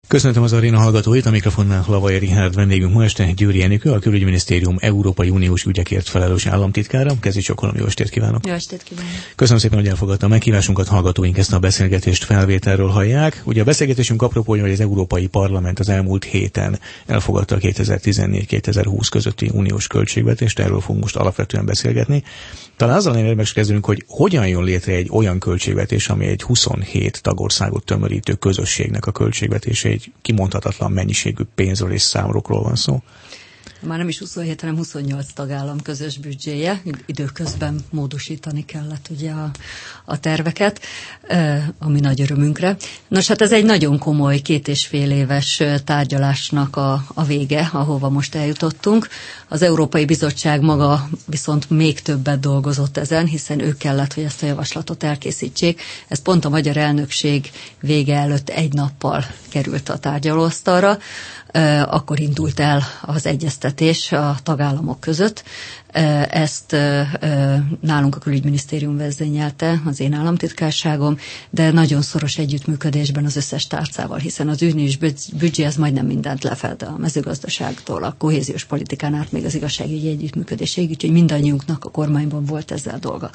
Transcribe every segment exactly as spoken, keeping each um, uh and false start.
Köszöntöm az aréna hallgatóit, a mikrofonnál Lavai Richárd, vendégünk ma este Győri Enikő, a Külügyminisztérium Európai Uniós ügyekért felelős államtitkára. Kezdjük csokolom, jó estét kívánok! Jó estét kívánok! Köszönöm szépen, hogy elfogadta a meghívásunkat, hallgatóink ezt a beszélgetést felvételről hallják. Ugye a beszélgetésünk apropója, hogy az Európai Parlament az elmúlt héten elfogadta a kétezer-tizennégy kétezer-húsz közötti uniós költségvetést, erről fogunk most alapvetően beszélgetni. Talán azzal érdemes kezdenünk, hogy hogyan jön létre egy olyan költségvetés, ami egy huszonhét tagországot tömörítő közösségnek a költségvetése, egy kimondhatatlan mennyiségű pénzről és számokról van szó. Már nem is huszonhét, hanem huszonnyolc tagállam közös büdzséje. Időközben módosítani kellett ugye a, a terveket, ami nagy örömünkre. Nos, hát ez egy nagyon komoly két és fél éves tárgyalásnak a, a vége, ahova most eljutottunk. Az Európai Bizottság maga viszont még többet dolgozott ezen, hiszen ők kellett, hogy ezt a javaslatot elkészítsék. Ez pont a magyar elnökség vége előtt egy nappal került a tárgyalóasztalra. Akkor indult el az egyeztetés a tagállamok között. Ezt nálunk a Külügyminisztérium vezényelte, az én államtitkárságom, de nagyon szoros együttműködésben az összes tárcával, hiszen az uniós büdzsé az majdnem mindent lefed, a mezőgazdaságtól, a kohéziós politikán át még az igazságügyi együttműködésig, úgyhogy mindannyiunknak a kormányban volt ezzel dolga.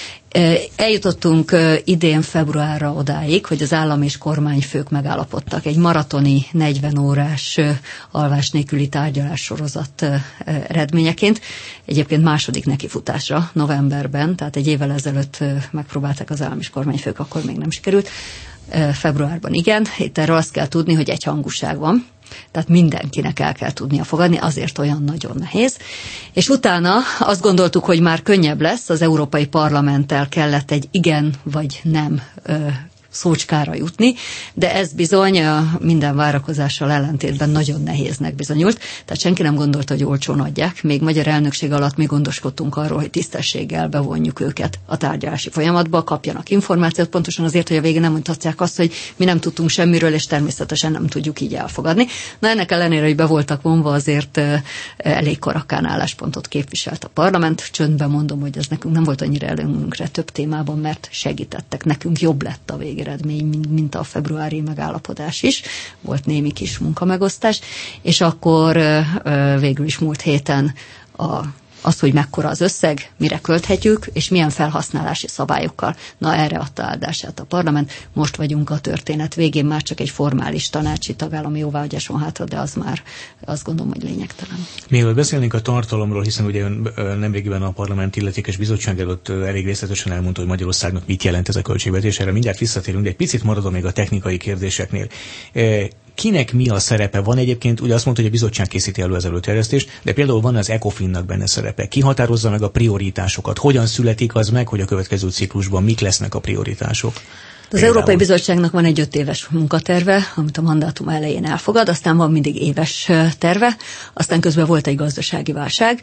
Eljutottunk idén februárra odáig, hogy az állam és kormányfők megállapodtak egy maratoni negyven órás alvás nélküli tárgyalás sorozat eredményeként. Egyébként második nekifutásra novemberben, tehát egy évvel ezelőtt megpróbálták az állam és kormányfők, akkor még nem sikerült. Februárban igen, itt erről azt kell tudni, hogy egyhangúság van. Tehát mindenkinek el kell tudnia fogadni, azért olyan nagyon nehéz. És utána azt gondoltuk, hogy már könnyebb lesz, az Európai Parlamenttel kellett egy igen vagy nem ö, szócskára jutni, de ez bizony minden várakozással ellentétben nagyon nehéznek bizonyult, tehát senki nem gondolta, hogy olcsón adják. Még magyar elnökség alatt mi gondoskodtunk arról, hogy tisztességgel bevonjuk őket a tárgyalási folyamatba, kapjanak információt, pontosan azért, hogy a végén nem mondhatják azt, hogy mi nem tudtunk semmiről, és természetesen nem tudjuk így elfogadni. Na ennek ellenére, hogy be voltak vonva, azért elég karakán álláspontot képviselt a parlament. Csöndben mondom, hogy ez nekünk nem volt annyira előnyünkre több témában, mert segítettek nekünk, jobb lett a vég eredmény, mint a februári megállapodás is. Volt némi kis munkamegosztás, és akkor végül is múlt héten a az, hogy mekkora az összeg, mire költhetjük, és milyen felhasználási szabályokkal. Na, erre adta áldását a parlament. Most vagyunk a történet végén, már csak egy formális tanácsi tagállami jóváhagyáson hátra, de az már azt gondolom, hogy lényegtelen. Mielőtt beszélnénk a tartalomról, hiszen ugye nemrégiben a parlament illetékes bizottság előtt elég részletesen elmondta, hogy Magyarországnak mit jelent ez a költségvetés. Erre mindjárt visszatérünk, de egy picit maradom még a technikai kérdéseknél. Kinek mi a szerepe? Van egyébként, ugye azt mondta, hogy a bizottság készíti elő az előterjesztést, de például van az ECOFIN-nak benne szerepe. Ki határozza meg a prioritásokat? Hogyan születik az meg, hogy a következő ciklusban mik lesznek a prioritások? Az Például. Európai Bizottságnak van egy öt éves munkaterve, amit a mandátum elején elfogad, aztán van mindig éves terve, aztán közben volt egy gazdasági válság,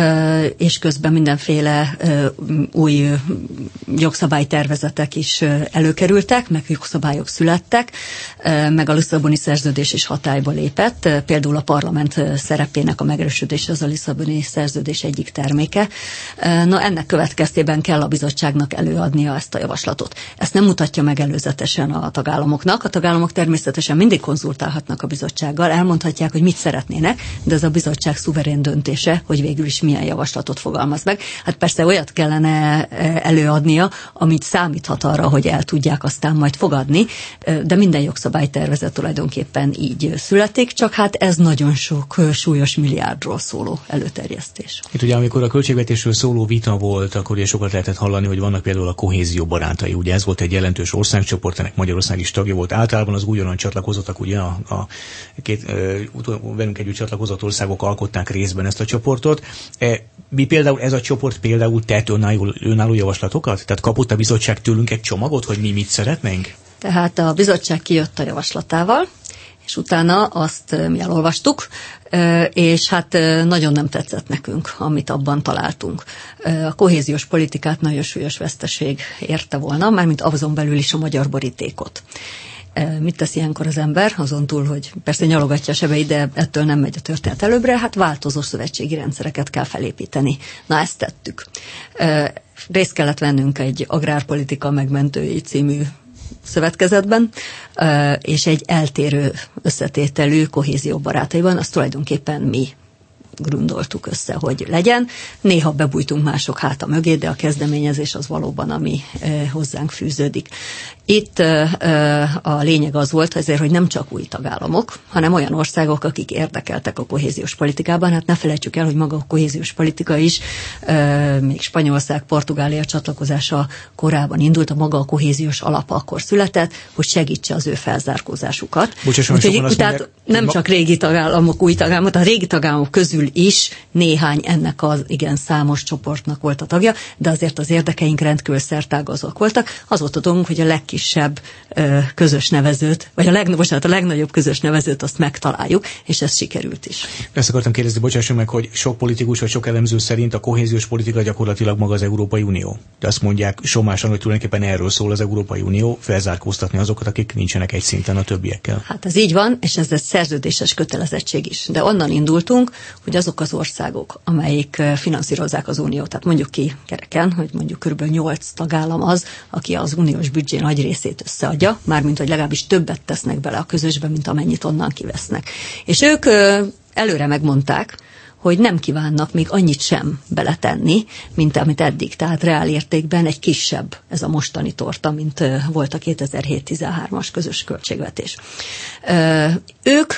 és közben mindenféle új jogszabálytervezetek is előkerültek, meg jogszabályok születtek, meg a Lisszaboni szerződés is hatályba lépett, például a parlament szerepének a megerősödése az a Lisszaboni szerződés egyik terméke. Na, ennek következtében kell a bizottságnak előadnia ezt a javaslatot. Ezt nem mutatja meg előzetesen a tagállamoknak. A tagállamok természetesen mindig konzultálhatnak a bizottsággal, elmondhatják, hogy mit szeretnének, de ez a bizottság szuverén döntése, hogy végül is milyen javaslatot fogalmaz meg. Hát persze olyat kellene előadnia, amit számíthat arra, hogy el tudják aztán majd fogadni, de minden jogszabálytervezet tulajdonképpen így születik, csak hát ez nagyon sok súlyos milliárdról szóló előterjesztés. Itt ugye amikor a költségvetésről szóló vita volt, akkor ugye sokat lehetett hallani, hogy vannak például a kohézió barátai. Ugye ez volt egy jelentős országcsoport, ennek Magyarország is tagja volt. Általában az újonnan csatlakozottak, ugye a, a két uh, velünk együtt csatlakozott országok alkották részben ezt a csoportot. E, mi például, ez a csoport például tett önálló, önálló javaslatokat? Tehát kapott a bizottság tőlünk egy csomagot, hogy mi mit szeretnénk? Tehát a bizottság kijött a javaslatával, és utána azt mi elolvastuk, és hát nagyon nem tetszett nekünk, amit abban találtunk. A kohéziós politikát nagyon súlyos veszteség érte volna, mármint azon belül is a magyar borítékot. Mit tesz ilyenkor az ember? Azon túl, hogy persze nyalogatja a sebeit, de ettől nem megy a történet előbbre, hát változó szövetségi rendszereket kell felépíteni. Na, ezt tettük. Részt kellett vennünk egy agrárpolitika megmentői című szövetkezetben, és egy eltérő összetételű kohézió barátaiban, azt tulajdonképpen mi grundoltuk össze, hogy legyen. Néha bebújtunk mások háta mögé, de a kezdeményezés az valóban, ami e, hozzánk fűződik. Itt e, a lényeg az volt azért, hogy nem csak új tagállamok, hanem olyan országok, akik érdekeltek a kohéziós politikában. Hát ne felejtsük el, hogy maga a kohéziós politika is e, még Spanyolország, Portugália csatlakozása korában indult, a maga a kohéziós alap akkor született, hogy segítse az ő felzárkózásukat. Úgyhogy tehát nem ma... csak régi tagállamok, új tagállamok, a régi tagállamok közül is néhány ennek az igen számos csoportnak volt a tagja, de azért az érdekeink rendkívül szertágazóak voltak. Az volt a dolgunk, hogy a legkisebb ö, közös nevezőt, vagy a, leg, bocsánat, a legnagyobb közös nevezőt azt megtaláljuk, és ez sikerült is. Ezt akartam kérdezni, bocsásson meg, hogy sok politikus vagy sok elemző szerint a kohéziós politika gyakorlatilag maga az Európai Unió. De azt mondják somásan, hogy tulajdonképpen erről szól az Európai Unió, felzárkóztatni azokat, akik nincsenek egy szinten a többiekkel. Hát ez így van, és ez egy szerződéses kötelezettség is. De onnan indultunk, hogy azok az országok, amelyik finanszírozzák az uniót, tehát mondjuk ki kereken, hogy mondjuk kb. nyolc tagállam az, aki az uniós büdzsé nagy részét összeadja, mármint hogy legalábbis többet tesznek bele a közösbe, mint amennyit onnan kivesznek. És ők előre megmondták, hogy nem kívánnak még annyit sem beletenni, mint amit eddig. Tehát reál értékben egy kisebb ez a mostani torta, mint volt a kétezer-hét tizenhármas közös költségvetés. Ők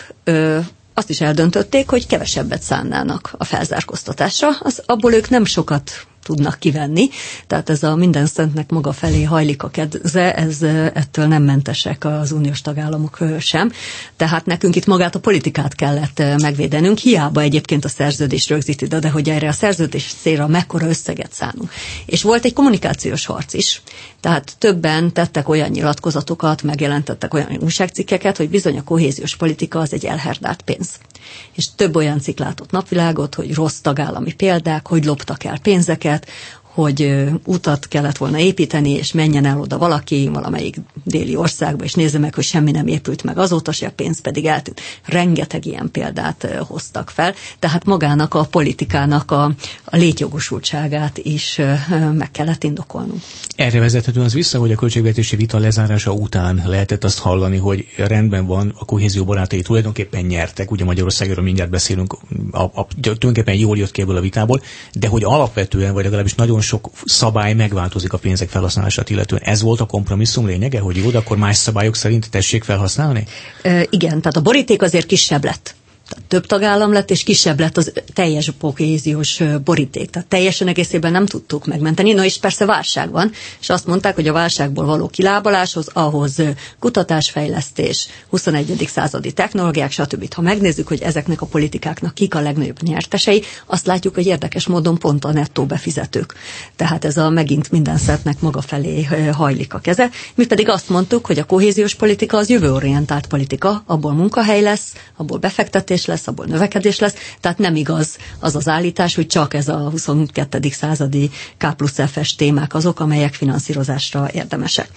azt is eldöntötték, hogy kevesebbet szánnának a felzárkóztatásra, az, abból ők nem sokat tudnak kivenni, tehát ez a minden szentnek maga felé hajlik a keze, ez ettől nem mentesek az uniós tagállamok sem. Tehát nekünk itt magát a politikát kellett megvédenünk, hiába egyébként a szerződés rögzíti, de hogy erre a szerződés célra mekkora összeget szánunk. És volt egy kommunikációs harc is, tehát többen tettek olyan nyilatkozatokat, megjelentettek olyan újságcikkeket, hogy bizony a kohéziós politika az egy elherdált pénz. És több olyan cikk látott napvilágot, hogy rossz tagállami példák, hogy loptak el pénzeket, hogy utat kellett volna építeni, és menjen el oda valaki valamelyik déli országba, és nézze meg, hogy semmi nem épült meg azóta, se a pénz pedig eltűnt. Rengeteg ilyen példát hoztak fel, tehát magának a politikának a, a létjogosultságát is meg kellett indokolnunk. Erre vezethetően az vissza, hogy a költségvetési vita lezárása után lehetett azt hallani, hogy rendben van, a kohézió barátai tulajdonképpen nyertek, ugye Magyarországról mindjárt beszélünk, a, a, tulajdonképpen jól jött ki ebből a vitából, de hogy alapvetően, vagy legalábbis nagyon sok szabály megváltozik a pénzek felhasználását illetően. Ez volt a kompromisszum lényege, hogy jó, de akkor más szabályok szerint tessék felhasználni? E, igen, tehát a boríték azért kisebb lett. Tehát több tagállam lett, és kisebb lett az teljes kohéziós boríték. Tehát teljesen egészében nem tudtuk megmenteni. No, és persze válság van, és azt mondták, hogy a válságból való kilábaláshoz, ahhoz kutatásfejlesztés, huszonegyedik századi technológiák, stb. Ha megnézzük, hogy ezeknek a politikáknak kik a legnagyobb nyertesei, azt látjuk, hogy érdekes módon pont a nettó befizetők. Tehát ez a megint minden szetnek maga felé hajlik a keze. Mi pedig azt mondtuk, hogy a kohéziós politika az jövőorientált politika, abból munkahely lesz, abból befektetés lesz, abból növekedés lesz, tehát nem igaz az az állítás, hogy csak ez a huszonkettedik századi K plusz F-es témák azok, amelyek finanszírozásra érdemesek.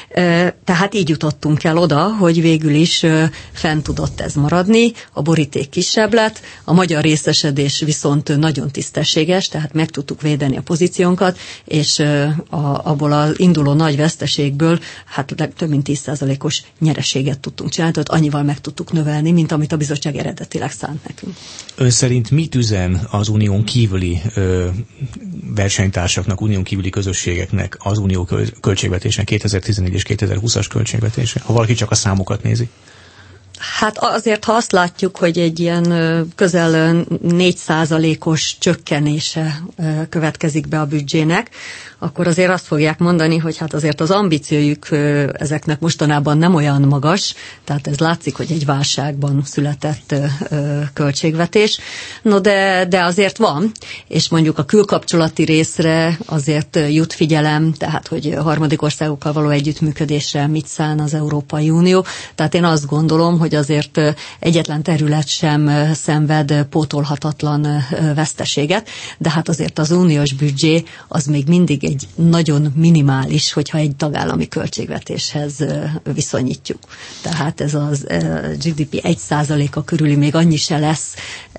Tehát így jutottunk el oda, hogy végül is fenn tudott ez maradni, a boríték kisebb lett, a magyar részesedés viszont nagyon tisztességes, tehát meg tudtuk védeni a pozíciónkat, és a, abból az induló nagy veszteségből hát több mint tíz százalékos nyereséget tudtunk csinálni, tehát annyival meg tudtuk növelni, mint amit a bizottság eredetileg szánt nekünk. Ön szerint mit üzen az unión kívüli ö, versenytársaknak, unión kívüli közösségeknek az unió költségvetésnek kétezer-tizennégy és kétezer-húszas költségvetése, ha valaki csak a számokat nézi? Hát azért, ha azt látjuk, hogy egy ilyen közel négy százalékos csökkenése következik be a büdzsének, akkor azért azt fogják mondani, hogy hát azért az ambíciójuk ezeknek mostanában nem olyan magas, tehát ez látszik, hogy egy válságban született költségvetés. No de, de azért van, és mondjuk a külkapcsolati részre azért jut figyelem, tehát hogy harmadik országokkal való együttműködésre mit szán az Európai Unió. Tehát én azt gondolom, hogy azért egyetlen terület sem szenved pótolhatatlan veszteséget, de hát azért az uniós büdzsé az még mindig egy nagyon minimális, hogyha egy tagállami költségvetéshez viszonyítjuk. Tehát ez az gé dé pé egy százaléka körüli még annyi se lesz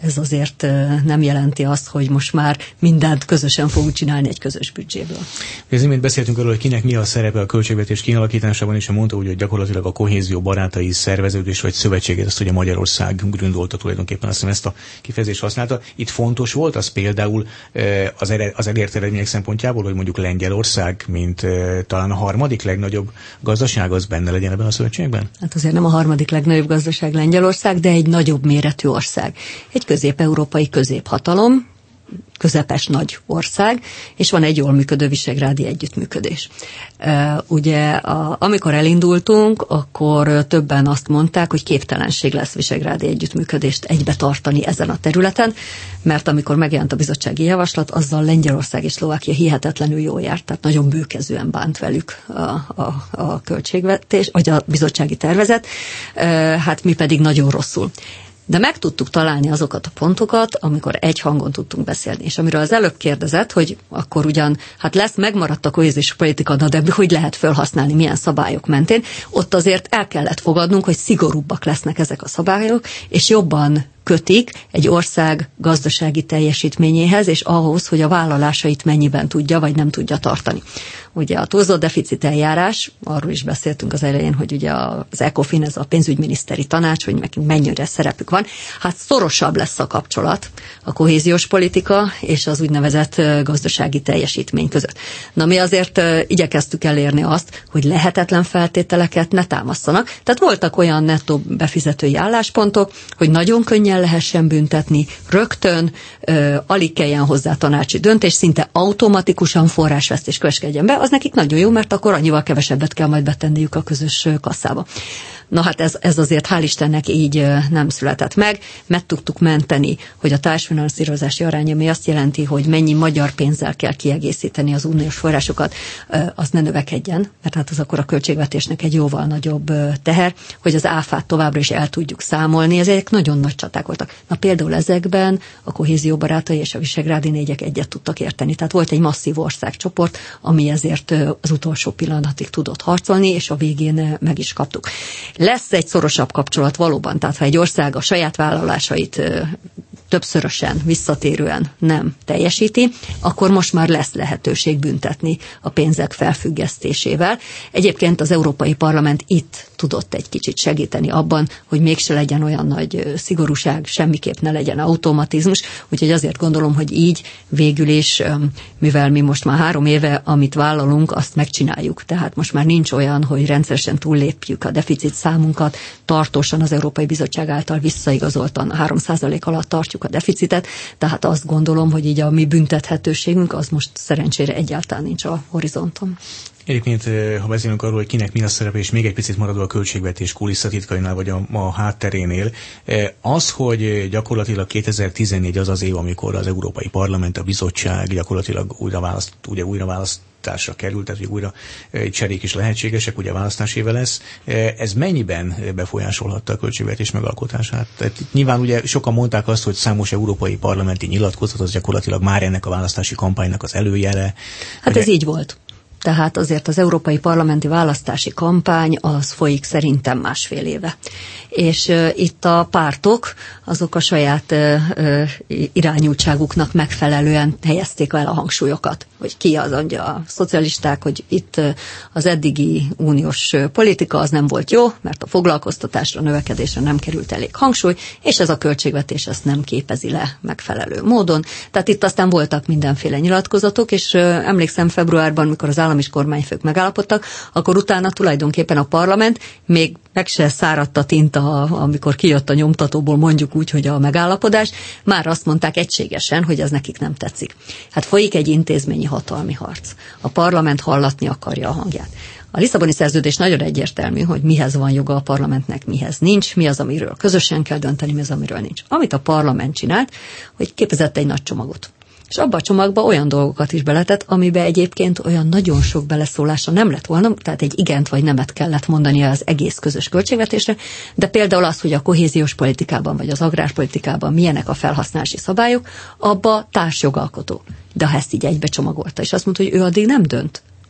ez azért nem jelenti azt, hogy most már mindent közösen fogunk csinálni egy közös büdzséből. Az imént beszéltünk arról, hogy kinek mi a szerepe a költségvetés kialakításában, és mondta úgy, hogy gyakorlatilag a kohézió barátai szerveződés vagy szövetséget, ezt ugye Magyarország gründolta tulajdonképpen, azt hiszem ezt a kifejezést használta. Itt fontos volt az például az, ered, az elért eredmények szempontjából, hogy mondjuk Lengyelország, mint talán a harmadik legnagyobb gazdaság, az benne legyen ebben a szövetségben? Hát azért nem a harmadik legnagyobb gazdaság Lengyelország, de egy nagyobb méretű ország. Egy közép-európai középhatalom, közepes nagy ország, és van egy jól működő visegrádi együttműködés. Uh, ugye, a, amikor elindultunk, akkor többen azt mondták, hogy képtelenség lesz visegrádi együttműködést egybe tartani ezen a területen, mert amikor megjelent a bizottsági javaslat, azzal Lengyelország és Szlovákia hihetetlenül jól járt, tehát nagyon bőkezően bánt velük a, a, a költségvetés, vagy a bizottsági tervezet, uh, hát mi pedig nagyon rosszul. De meg tudtuk találni azokat a pontokat, amikor egy hangon tudtunk beszélni. És amiről az előbb kérdezett, hogy akkor ugyan, hát lesz, megmaradt a kohéziós politika, de hogy lehet felhasználni, milyen szabályok mentén, ott azért el kellett fogadnunk, hogy szigorúbbak lesznek ezek a szabályok, és jobban kötik egy ország gazdasági teljesítményéhez, és ahhoz, hogy a vállalásait mennyiben tudja, vagy nem tudja tartani. Ugye a túlzott deficit eljárás, arról is beszéltünk az elején, hogy ugye az ECOFIN, ez a pénzügyminiszteri tanács, hogy nekünk mennyire szerepük van, hát szorosabb lesz a kapcsolat a kohéziós politika és az úgynevezett gazdasági teljesítmény között. Na mi azért igyekeztük elérni azt, hogy lehetetlen feltételeket ne támasztanak. Tehát voltak olyan nettó befizetői álláspontok, hogy nagyon könnyen lehessen büntetni, rögtön, ö, alig kelljen hozzá tanácsi döntés, szinte automatikusan forrásvesztés következzen be, az nekik nagyon jó, mert akkor annyival kevesebbet kell majd betenniük a közös kasszába. Na hát ez, ez azért hál' Istennek így nem született meg. Meg tudtuk menteni, hogy a társfinanszírozási arány, ami azt jelenti, hogy mennyi magyar pénzzel kell kiegészíteni az uniós forrásokat, az ne növekedjen, mert hát az akkor a költségvetésnek egy jóval nagyobb teher, hogy az áfát továbbra is el tudjuk számolni. Ezek nagyon nagy csaták voltak. Na például ezekben a kohézió barátai és a visegrádi négyek egyet tudtak érteni. Tehát volt egy masszív országcsoport, ami ezért az utolsó pillanatig tudott harcolni, és a végén meg is kaptuk. Lesz egy szorosabb kapcsolat valóban, tehát ha egy ország a saját vállalásait többszörösen, visszatérően nem teljesíti, akkor most már lesz lehetőség büntetni a pénzek felfüggesztésével. Egyébként az Európai Parlament itt tudott egy kicsit segíteni abban, hogy mégse legyen olyan nagy szigorúság, semmiképp ne legyen automatizmus, úgyhogy azért gondolom, hogy így végül is, mivel mi most már három éve, amit vállalunk, azt megcsináljuk. Tehát most már nincs olyan, hogy rendszeresen túllépjük a deficit számunkat, tartósan az Európai Bizottság által visszaigazoltan három százalék alatt tartjuk a deficitet, tehát azt gondolom, hogy így a mi büntethetőségünk az most szerencsére egyáltalán nincs a horizonton. Egyébként, ha beszélünk arról, hogy kinek mi a szerepe, és még egy picit maradva a költségvetés kulisszatitkainál, vagy a, a hátterénél, az, hogy gyakorlatilag kétezer-tizennégy az az év, amikor az Európai Parlament, a bizottság gyakorlatilag újra, választ, ugye újra választásra került, tehát újra cserék is lehetségesek, ugye választás éve lesz. Ez mennyiben befolyásolhatta a költségvetés megalkotását? Tehát nyilván ugye sokan mondták azt, hogy számos európai parlamenti nyilatkozat az gyakorlatilag már ennek a választási kampánynak az előjele. Hát ez így volt. Tehát azért az európai parlamenti választási kampány az folyik szerintem másfél éve. És uh, itt a pártok azok a saját uh, uh, irányultságuknak megfelelően helyezték el a hangsúlyokat. Hogy ki az, ugye a szocialisták, hogy itt uh, az eddigi uniós uh, politika az nem volt jó, mert a foglalkoztatásra, a növekedésre nem került elég hangsúly, és ez a költségvetés ezt nem képezi le megfelelő módon. Tehát itt aztán voltak mindenféle nyilatkozatok, és uh, emlékszem februárban, mikor az állam és kormányfők megállapodtak, akkor utána tulajdonképpen a parlament még meg se száradt a tinta, amikor kijött a nyomtatóból, mondjuk úgy, hogy a megállapodás, már azt mondták egységesen, hogy ez nekik nem tetszik. Hát folyik egy intézményi hatalmi harc. A parlament hallatni akarja a hangját. A Lisszaboni szerződés nagyon egyértelmű, hogy mihez van joga a parlamentnek, mihez nincs, mi az, amiről közösen kell dönteni, mi az, amiről nincs. Amit a parlament csinált, hogy képezett egy nagy csomagot. És abba a csomagba olyan dolgokat is beletett, amiben egyébként olyan nagyon sok beleszólása nem lett volna, tehát egy igent vagy nemet kellett mondania az egész közös költségvetésre, de például az, hogy a kohéziós politikában vagy az agrárpolitikában milyenek a felhasználási szabályok, abba társjogalkotó. De ha ezt így egybe csomagolta, és azt mondta, hogy ő addig nem dönt,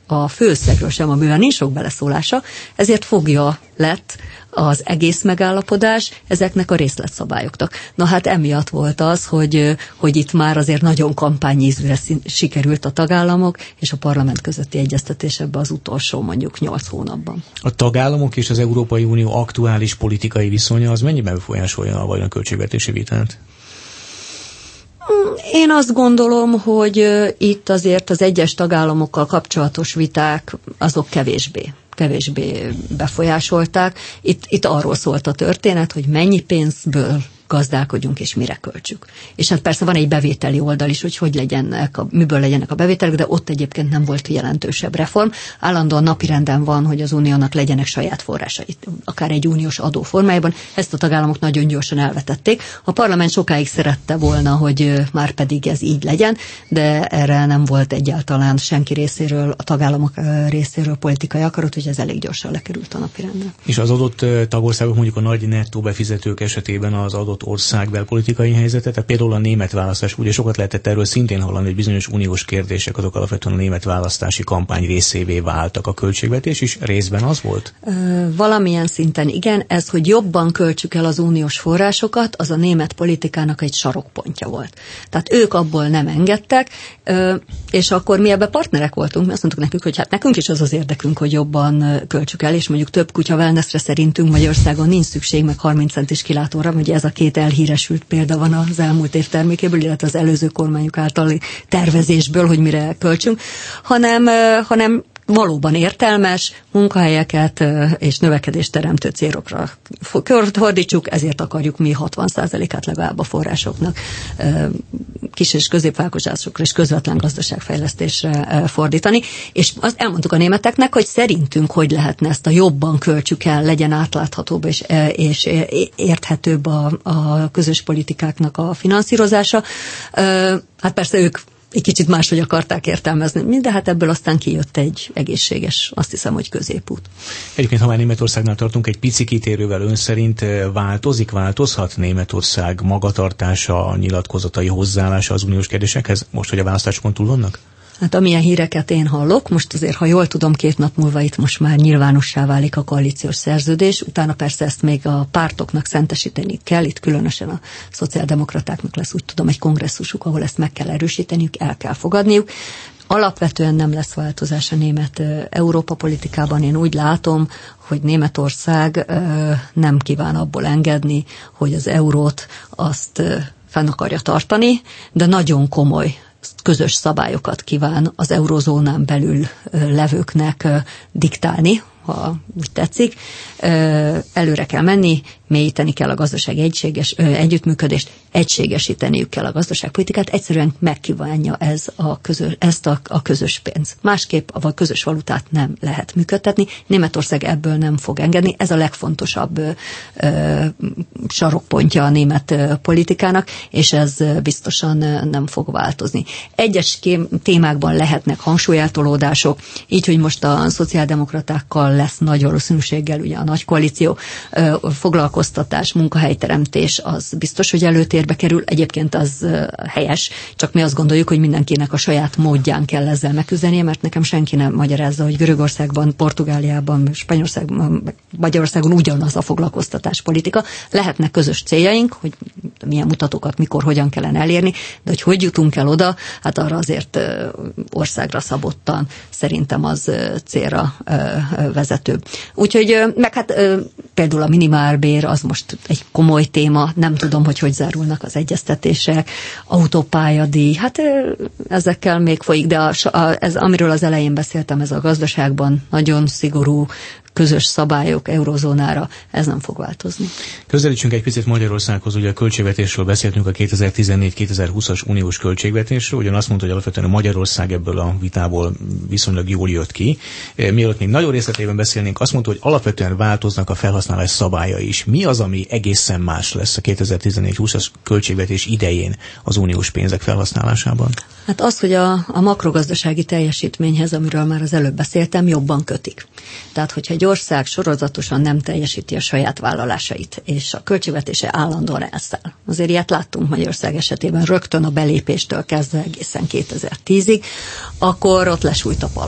a főösszegről sem, amivel nincs sok beleszólása, ezért fogja lett az egész megállapodás ezeknek a részletszabályoknak. Na hát emiatt volt az, hogy, hogy itt már azért nagyon kampányízűre sikerült a tagállamok és a parlament közötti egyeztetés ebbe az utolsó mondjuk nyolc hónapban. A tagállamok és az Európai Unió aktuális politikai viszonya az mennyiben befolyásolja a vajon a költségvetési vitát? Én azt gondolom, hogy itt azért az egyes tagállamokkal kapcsolatos viták azok kevésbé. kevésbé befolyásolták. Itt, itt arról szólt a történet, hogy mennyi pénzből gazdálkodjunk és mire költsük. És hát persze van egy bevételi oldal is, hogy hogy legyenek, a, miből legyenek a bevételek, de ott egyébként nem volt jelentősebb reform. Állandóan napirenden van, hogy az uniónak legyenek saját forrásai, akár egy uniós adó formájában. Ezt a tagállamok nagyon gyorsan elvetették. A parlament sokáig szerette volna, hogy már pedig ez így legyen, de erre nem volt egyáltalán senki részéről, a tagállamok részéről politikai akarat, hogy ez elég gyorsan lekerült a napirendre. És az adott tagországok, mondjuk a nagy nettó befizetők esetében az adott ország belpolitikai helyzetet, tehát például a német választás, ugye sokat lehetett erről szintén hallani, hogy bizonyos uniós kérdések azok alapvetően a német választási kampány részévé váltak. A költségvetés is részben az volt? Valamilyen szinten igen, ez, hogy jobban költsük el az uniós forrásokat, az a német politikának egy sarokpontja volt. Tehát ők abból nem engedtek, és akkor mi ebbe partnerek voltunk, mi azt mondtuk nekük, hogy hát nekünk is az az érdekünk, hogy jobban költsük el, és mondjuk több kutya wellnessre szerintünk Magyarországon nincs szükség, meg harminc centis kilátóra, ugye ez a két elhíresült példa van az elmúlt év termékéből, illetve az előző kormányuk általi tervezésből, hogy mire költsünk, hanem, hanem valóban értelmes munkahelyeket és növekedést teremtő célokra fordítsuk, ezért akarjuk mi hatvan százalékát legalább a forrásoknak kis- és középvállalkozásokra és közvetlen gazdaságfejlesztésre fordítani. És azt elmondtuk a németeknek, hogy szerintünk hogy lehetne ezt a jobban költsük el, legyen átláthatóbb és, és érthetőbb a, a közös politikáknak a finanszírozása. Hát persze ők egy kicsit máshogy akarták értelmezni, de hát ebből aztán kijött egy egészséges, azt hiszem, hogy középút. Egyébként, ha már Németországnál tartunk, egy pici kitérővel ön szerint változik, változhat Németország magatartása, nyilatkozatai, hozzáállása az uniós kérdésekhez, most, hogy a választásokon túl vannak? Hát amilyen híreket én hallok, most azért, ha jól tudom, két nap múlva itt most már nyilvánossá válik a koalíciós szerződés, utána persze ezt még a pártoknak szentesíteni kell, itt különösen a szociáldemokratáknak lesz, úgy tudom, egy kongresszusuk, ahol ezt meg kell erősíteniük, el kell fogadniuk. Alapvetően nem lesz változás a német Európa politikában. Én úgy látom, hogy Németország nem kíván abból engedni, hogy az eurót azt fenn akarja tartani, de nagyon komoly közös szabályokat kíván az eurozónán belül levőknek diktálni, ha úgy tetszik. Előre kell menni, mélyíteni kell a gazdaság egységes, együttműködést, egységesíteniük kell a gazdaságpolitikát, egyszerűen megkívánja ez a közös, ezt a, a közös pénz. Másképp a közös valutát nem lehet működtetni. Németország ebből nem fog engedni. Ez a legfontosabb ö, sarokpontja a német ö, politikának, és ez biztosan ö, nem fog változni. Egyes kém, témákban lehetnek hangsúlyeltolódások, így, hogy most a szociáldemokratákkal lesz nagy valószínűséggel ugye a nagy koalíció, ö, foglalkoztatás, munkahelyteremtés, az biztos, hogy előtérbe kerül. Egyébként az helyes, csak mi azt gondoljuk, hogy mindenkinek a saját módján kell ezzel megküzdenie, mert nekem senki nem magyarázza, hogy Görögországban, Portugáliában, Spanyolországban, Magyarországon ugyanaz a foglalkoztatáspolitika. Lehetnek közös céljaink, hogy milyen mutatókat mikor, hogyan kellene elérni, de hogy hogy jutunk el oda, hát arra azért országra szabottan szerintem az célra vezetőbb. Úgyhogy, meg hát például a minimálbér az most egy komoly téma, nem tudom, hogy hogy zárulnak az egyeztetések, autópályadíj, hát ezekkel még folyik, de a, a, ez, amiről az elején beszéltem, ez a gazdaságban nagyon szigorú közös szabályok eurozónára, ez nem fog változni. Közelítsünk egy picit Magyarországhoz, ugye a költségvetésről beszéltünk, a kétezer-tizennégy kétezer-húszas uniós költségvetésről, ugyan azt mondta, hogy alapvetően a Magyarország ebből a vitából viszonylag jól jött ki. Mielőtt még nagyon részletében beszélnénk, azt mondta, hogy alapvetően változnak a felhasználás szabályai is. Mi az, ami egészen más lesz a kétezer-tizennégy húszas költségvetés idején az uniós pénzek felhasználásában? Hát az, hogy a, a makrogazdasági teljesítményhez, amiről már az előbb beszéltem, jobban kötik. Tehát, hogyha egy ország sorozatosan nem teljesíti a saját vállalásait, és a költségvetése állandóan elszáll. Azért ilyet láttunk Magyarország esetében rögtön a belépéstől kezdve egészen kétezer-tízig, akkor ott lesújt a pallus.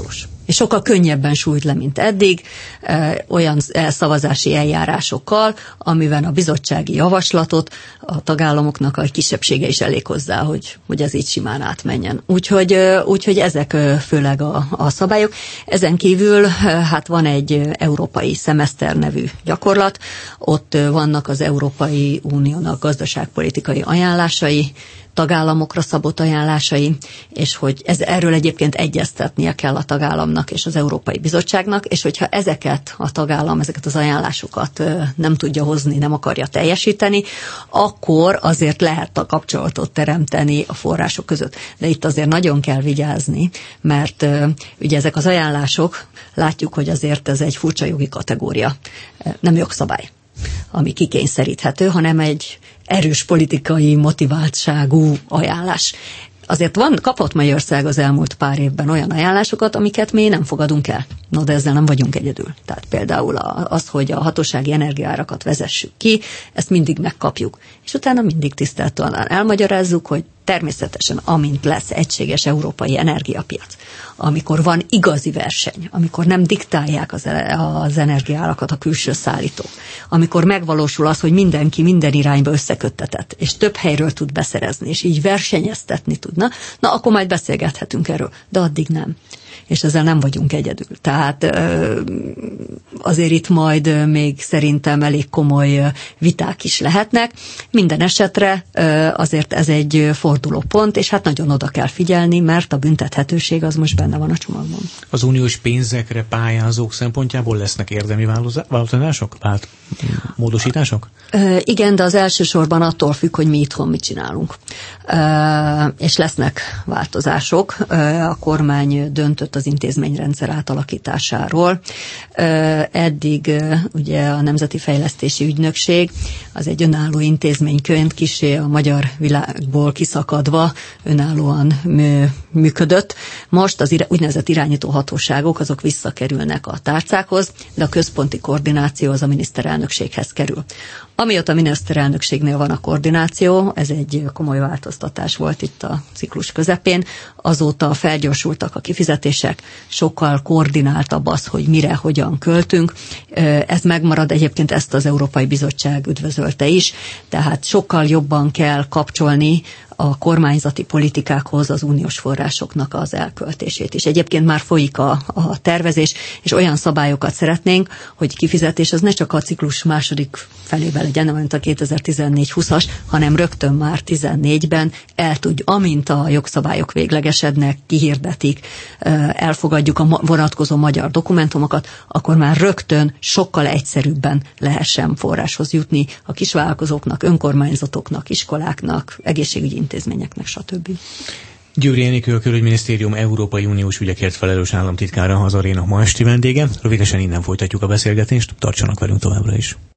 és sokkal könnyebben sújt le, mint eddig, olyan szavazási eljárásokkal, amiben a bizottsági javaslatot a tagállamoknak a kisebbsége is elég hozzá, hogy, hogy ez így simán átmenjen. Úgyhogy, úgyhogy ezek főleg a, a szabályok. Ezen kívül hát van egy európai szemeszter nevű gyakorlat, ott vannak az Európai Uniónak gazdaságpolitikai ajánlásai, tagállamokra szabott ajánlásai, és hogy ez, erről egyébként egyeztetnie kell a tagállamnak és az Európai Bizottságnak, és hogyha ezeket a tagállam, ezeket az ajánlásokat nem tudja hozni, nem akarja teljesíteni, akkor azért lehet a kapcsolatot teremteni a források között. De itt azért nagyon kell vigyázni, mert ugye ezek az ajánlások, látjuk, hogy azért ez egy furcsa jogi kategória, nem jogszabály, ami kikényszeríthető, hanem egy erős politikai motiváltságú ajánlás. Azért van, kapott Magyarország az elmúlt pár évben olyan ajánlásokat, amiket mi nem fogadunk el. No, de ezzel nem vagyunk egyedül. Tehát például az, hogy a hatósági energiaárakat vezessük ki, ezt mindig megkapjuk. És utána mindig tiszteltelen elmagyarázzuk, hogy természetesen amint lesz egységes európai energiapiac, amikor van igazi verseny, amikor nem diktálják az, az energiaárakat a külső szállítók, amikor megvalósul az, hogy mindenki minden irányba összeköttetett, és több helyről tud beszerezni, és így versenyeztetni tudna, na akkor majd beszélgethetünk erről, de addig nem. És ezzel nem vagyunk egyedül. Tehát azért itt majd még szerintem elég komoly viták is lehetnek. Minden esetre azért ez egy fordulópont, és hát nagyon oda kell figyelni, mert a büntethetőség az most benne van a csomagban. Az uniós pénzekre pályázók szempontjából lesznek érdemi változások? Vált módosítások? Igen, de az elsősorban attól függ, hogy mi itthon mit csinálunk. És lesznek változások. A kormány döntött az intézményrendszer átalakításáról. Eddig ugye a Nemzeti Fejlesztési Ügynökség az egy önálló intézményként kissé a magyar világból kiszakadva önállóan működött. Most az úgynevezett irányító hatóságok azok visszakerülnek a tárcákhoz, de a központi koordináció az a miniszterelnökséghez kerül. Amióta a miniszterelnökségnél van a koordináció, ez egy komoly változtatás volt itt a ciklus közepén, azóta felgyorsultak a kifizetések, sokkal koordináltabb az, hogy mire, hogyan költünk. Ez megmarad, egyébként ezt az Európai Bizottság üdvözölte is, tehát sokkal jobban kell kapcsolni a kormányzati politikákhoz az uniós forrásoknak az elköltését is. Egyébként már folyik a, a tervezés, és olyan szabályokat szeretnénk, hogy kifizetés az ne csak a ciklus második felében legyen, nem mint a kétezer-tizennégy húszas, hanem rögtön már tizennégyben el tudj, amint a jogszabályok véglegesednek, kihirdetik, elfogadjuk a vonatkozó magyar dokumentumokat, akkor már rögtön sokkal egyszerűbben lehessen forráshoz jutni a kisvállalkozóknak, önkormányzatoknak, iskoláknak, egészségügyi intézményeknek, stb. Győri Enikő, a Külügyminisztérium Európai Uniós ügyekért felelős államtitkára, az aréna ma esti vendége. Rövidesen innen folytatjuk a beszélgetést, tartsanak velünk továbbra is.